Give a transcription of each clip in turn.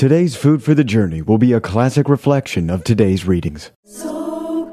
Today's Food for the Journey will be a classic reflection of today's readings. So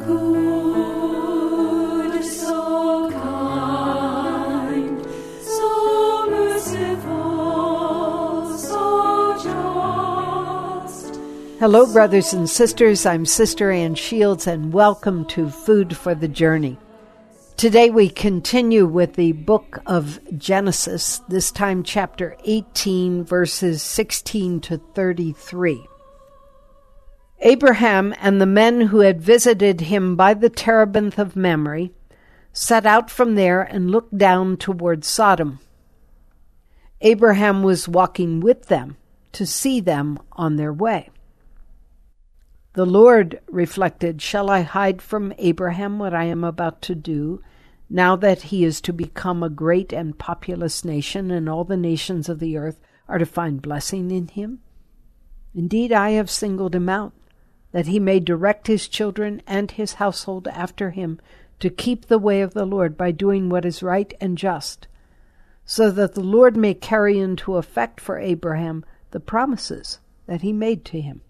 good, so kind, so merciful, so just. Hello, brothers and sisters. I'm Sister Ann Shields, and welcome to Food for the Journey. Today we continue with the book of Genesis, this time chapter 18, verses 16 to 33. Abraham and the men who had visited him by the terebinth of Mamre set out from there and looked down toward Sodom. Abraham was walking with them to see them on their way. The Lord reflected, "Shall I hide from Abraham what I am about to do, now that he is to become a great and populous nation, and all the nations of the earth are to find blessing in him? Indeed, I have singled him out, that he may direct his children and his household after him to keep the way of the Lord by doing what is right and just, so that the Lord may carry into effect for Abraham the promises that he made to him."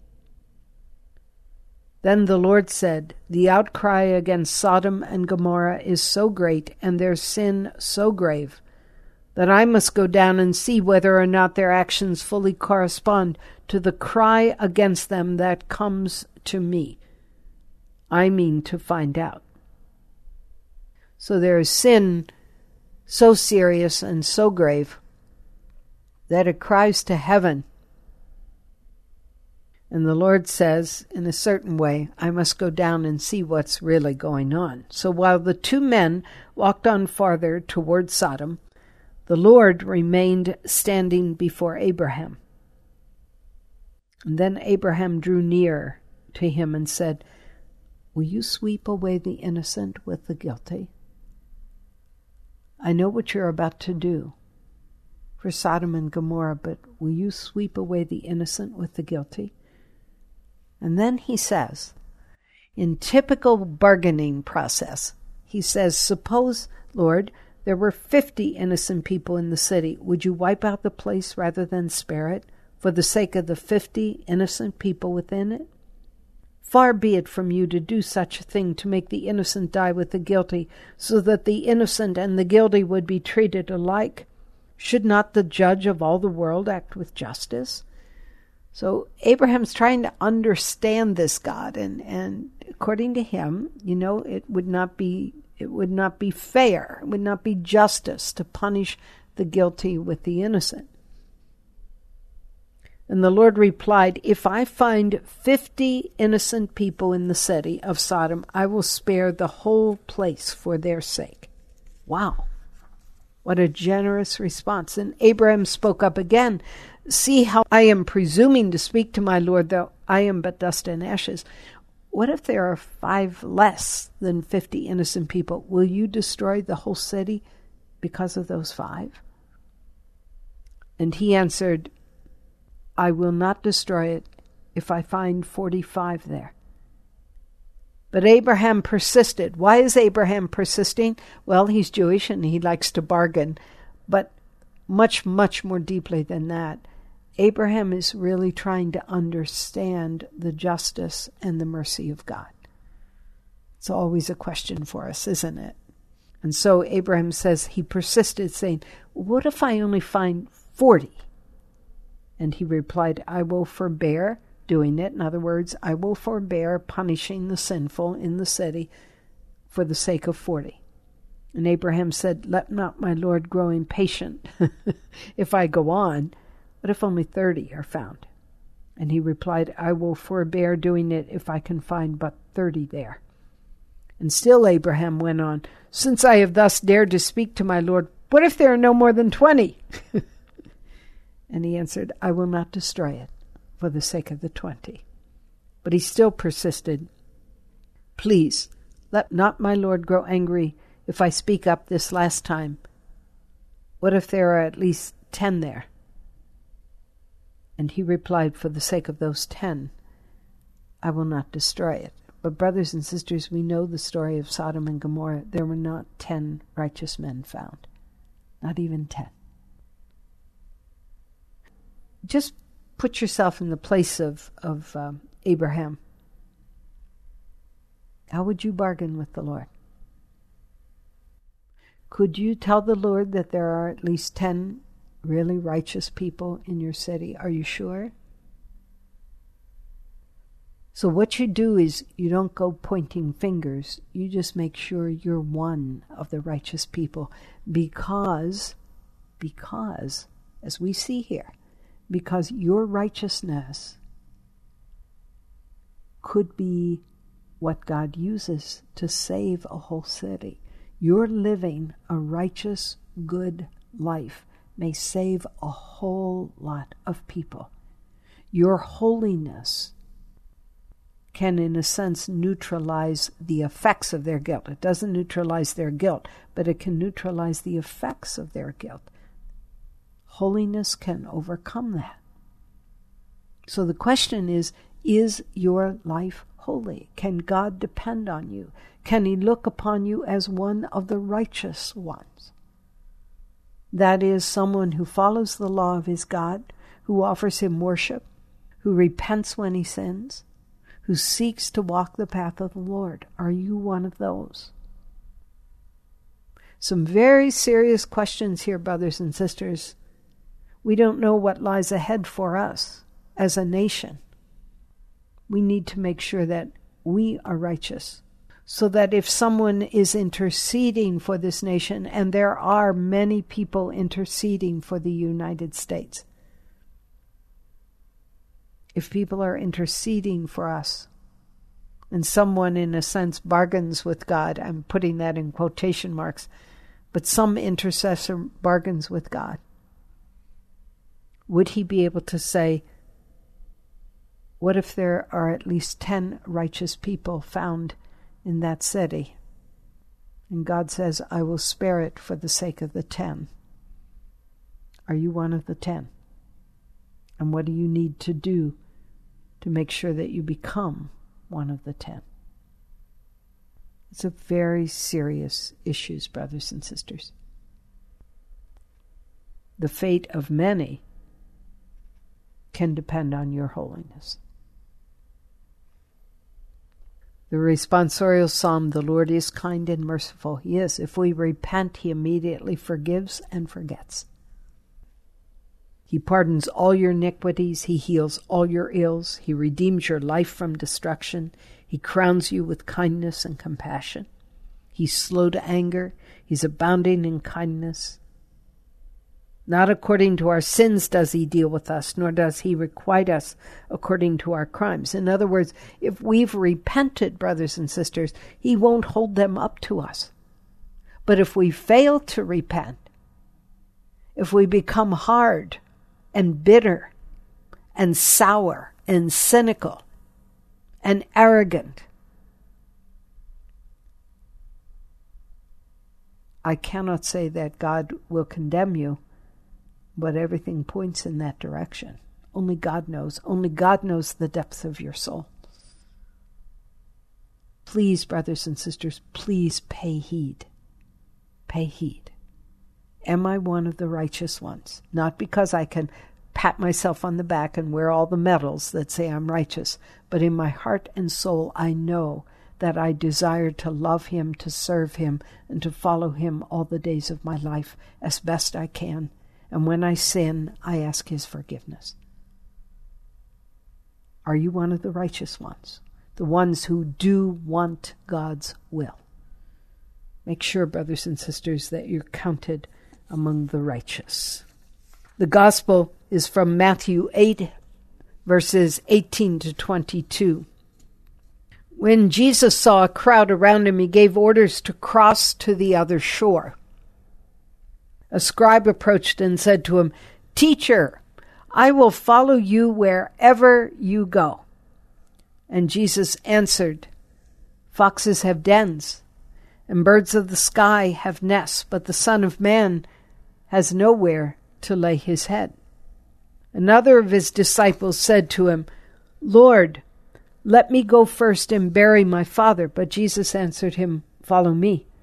Then the Lord said, "The outcry against Sodom and Gomorrah is so great, and their sin so grave, that I must go down and see whether or not their actions fully correspond to the cry against them that comes to me. I mean to find out." So there is sin so serious and so grave that it cries to heaven. And the Lord says, in a certain way, I must go down and see what's really going on. So while the two men walked on farther toward Sodom, the Lord remained standing before Abraham. And then Abraham drew near to him and said, "Will you sweep away the innocent with the guilty? I know what you're about to do for Sodom and Gomorrah, but will you sweep away the innocent with the guilty?" And then he says, in typical bargaining process, he says, "Suppose, Lord, there were 50 innocent people in the city. Would you wipe out the place rather than spare it for the sake of the 50 innocent people within it? Far be it from you to do such a thing, to make the innocent die with the guilty, so that the innocent and the guilty would be treated alike. Should not the judge of all the world act with justice?" So Abraham's trying to understand this God, and according to him, it would not be fair, it would not be justice to punish the guilty with the innocent. And the Lord replied, "If I find 50 innocent people in the city of Sodom, I will spare the whole place for their sake." Wow. What a generous response. And Abraham spoke up again, "See how I am presuming to speak to my Lord, though I am but dust and ashes. What if there are 5 less than 50 innocent people? Will you destroy the whole city because of those 5? And he answered, "I will not destroy it if I find 45 there." But Abraham persisted. Why is Abraham persisting? Well, he's Jewish and he likes to bargain. But much, much more deeply than that, Abraham is really trying to understand the justice and the mercy of God. It's always a question for us, isn't it? And so Abraham says, he persisted, saying, "What if I only find 40? And he replied, "I will forbear doing it." In other words, I will forbear punishing the sinful in the city for the sake of 40. And Abraham said, "Let not my Lord grow impatient if I go on. What if only 30 are found?" And he replied, "I will forbear doing it if I can find but 30 there." And still Abraham went on, "Since I have thus dared to speak to my Lord, what if there are no more than 20? And he answered, "I will not destroy it for the sake of the 20. But he still persisted, "Please, let not my Lord grow angry if I speak up this last time. What if there are at least 10 there?" And he replied, "For the sake of those 10, I will not destroy it." But brothers and sisters, we know the story of Sodom and Gomorrah. There were not 10 righteous men found. Not even 10. Just put yourself in the place of Abraham. How would you bargain with the Lord? Could you tell the Lord that there are at least 10 really righteous people in your city? Are you sure? So what you do is you don't go pointing fingers. You just make sure you're one of the righteous people because, as we see here, because your righteousness could be what God uses to save a whole city. Your living a righteous, good life may save a whole lot of people. Your holiness can, in a sense, neutralize the effects of their guilt. It doesn't neutralize their guilt, but it can neutralize the effects of their guilt. Holiness can overcome that. So the question is your life holy? Can God depend on you? Can He look upon you as one of the righteous ones? That is, someone who follows the law of his God, who offers Him worship, who repents when he sins, who seeks to walk the path of the Lord. Are you one of those? Some very serious questions here, brothers and sisters. We don't know what lies ahead for us as a nation. We need to make sure that we are righteous, so that if someone is interceding for this nation, and there are many people interceding for the United States, if people are interceding for us, and someone in a sense bargains with God, I'm putting that in quotation marks, but some intercessor bargains with God, would he be able to say, what if there are at least 10 righteous people found in that city? And God says, I will spare it for the sake of the 10. Are you one of the 10? And what do you need to do to make sure that you become one of the 10? It's a very serious issue, brothers and sisters. The fate of many can depend on your holiness. The responsorial psalm, the Lord is kind and merciful. He is. If we repent, He immediately forgives and forgets. He pardons all your iniquities. He heals all your ills. He redeems your life from destruction. He crowns you with kindness and compassion. He's slow to anger. He's abounding in kindness. Not according to our sins does He deal with us, nor does He requite us according to our crimes. In other words, if we've repented, brothers and sisters, He won't hold them up to us. But if we fail to repent, if we become hard and bitter and sour and cynical and arrogant, I cannot say that God will condemn you, but everything points in that direction. Only God knows. Only God knows the depths of your soul. Please, brothers and sisters, please pay heed. Pay heed. Am I one of the righteous ones? Not because I can pat myself on the back and wear all the medals that say I'm righteous, but in my heart and soul I know that I desire to love Him, to serve Him, and to follow Him all the days of my life as best I can. And when I sin, I ask His forgiveness. Are you one of the righteous ones? The ones who do want God's will? Make sure, brothers and sisters, that you're counted among the righteous. The gospel is from Matthew 8, verses 18 to 22. When Jesus saw a crowd around Him, He gave orders to cross to the other shore. A scribe approached and said to Him, Teacher, I will follow you wherever you go. And Jesus answered, Foxes have dens, and birds of the sky have nests, but the Son of Man has nowhere to lay His head. Another of His disciples said to Him, Lord, let me go first and bury my father. But Jesus answered him, Follow me,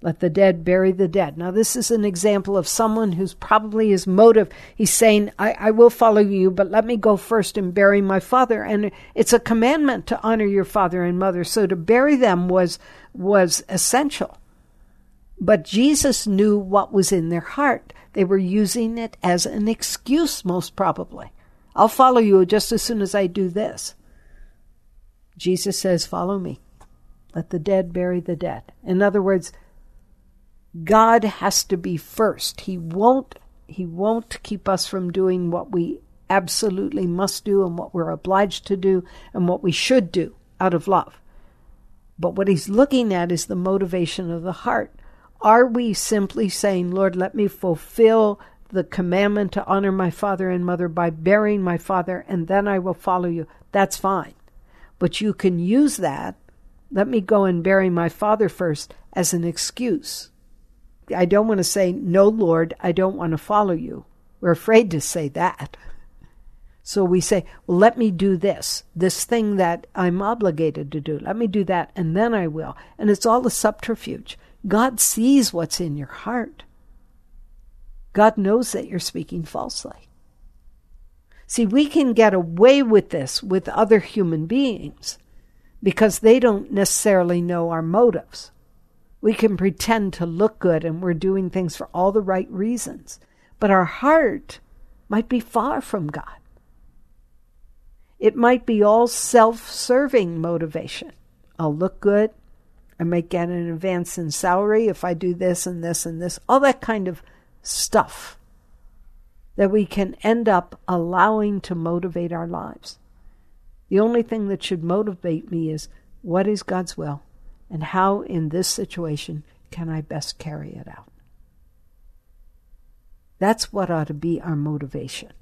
Let the dead bury the dead. Now, this is an example of someone who's probably his motive. He's saying, I will follow you, but let me go first and bury my father. And it's a commandment to honor your father and mother. So to bury them was essential. But Jesus knew what was in their heart. They were using it as an excuse, most probably. I'll follow you just as soon as I do this. Jesus says, follow me. Let the dead bury the dead. In other words, God has to be first. He won't keep us from doing what we absolutely must do and what we're obliged to do and what we should do out of love. But what he's looking at is the motivation of the heart. Are we simply saying, Lord, let me fulfill the commandment to honor my father and mother by burying my father, and then I will follow you? That's fine. But you can use that, let me go and bury my father first, as an excuse. I don't want to say, no, Lord, I don't want to follow you. We're afraid to say that. So we say, well, let me do this thing that I'm obligated to do. Let me do that, and then I will. And it's all a subterfuge. God sees what's in your heart. God knows that you're speaking falsely. See, we can get away with this with other human beings because they don't necessarily know our motives. We can pretend to look good and we're doing things for all the right reasons. But our heart might be far from God. It might be all self-serving motivation. I'll look good. I might get an advance in salary if I do this and this and this. All that kind of stuff that we can end up allowing to motivate our lives. The only thing that should motivate me is, what is God's will? And how, in this situation, can I best carry it out? That's what ought to be our motivation.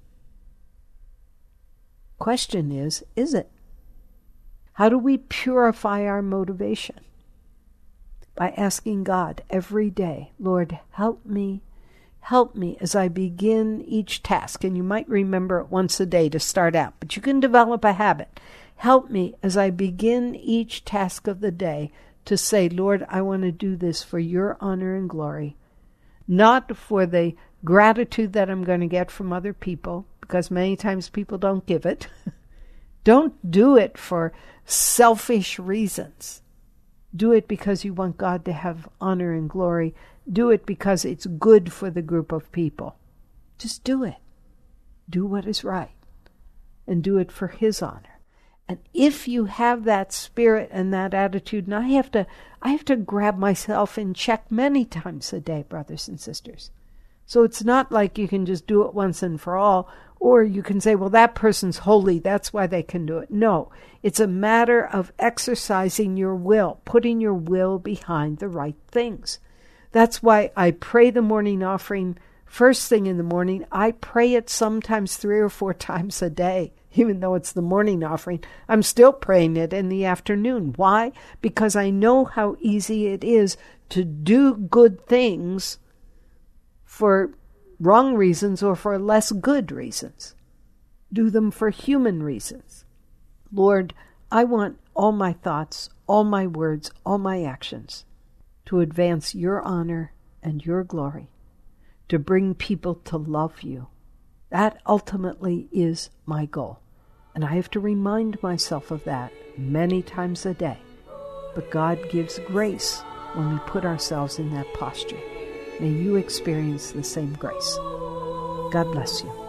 Question is it? How do we purify our motivation? By asking God every day, Lord, help me as I begin each task. And you might remember it once a day to start out, but you can develop a habit. Help me as I begin each task of the day to say, Lord, I want to do this for your honor and glory, not for the gratitude that I'm going to get from other people, because many times people don't give it. Don't do it for selfish reasons. Do it because you want God to have honor and glory. Do it because it's good for the group of people. Just do it. Do what is right. And do it for His honor. And if you have that spirit and that attitude, and I have to grab myself in check many times a day, brothers and sisters. So it's not like you can just do it once and for all, or you can say, well, that person's holy, that's why they can do it. No, it's a matter of exercising your will, putting your will behind the right things. That's why I pray the morning offering first thing in the morning. I pray it sometimes 3 or 4 times a day. Even though it's the morning offering, I'm still praying it in the afternoon. Why? Because I know how easy it is to do good things for wrong reasons or for less good reasons. Do them for human reasons. Lord, I want all my thoughts, all my words, all my actions to advance your honor and your glory, to bring people to love you. That ultimately is my goal. And I have to remind myself of that many times a day. But God gives grace when we put ourselves in that posture. May you experience the same grace. God bless you.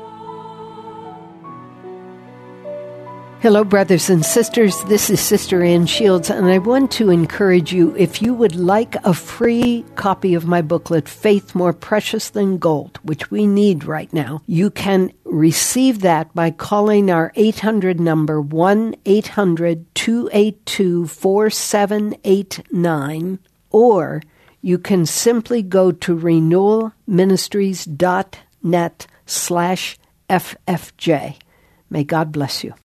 Hello, brothers and sisters. This is Sister Ann Shields, and I want to encourage you, if you would like a free copy of my booklet, Faith More Precious Than Gold, which we need right now, you can receive that by calling our 800 number, 1-800-282-4789, or you can simply go to renewalministries.net/FFJ. May God bless you.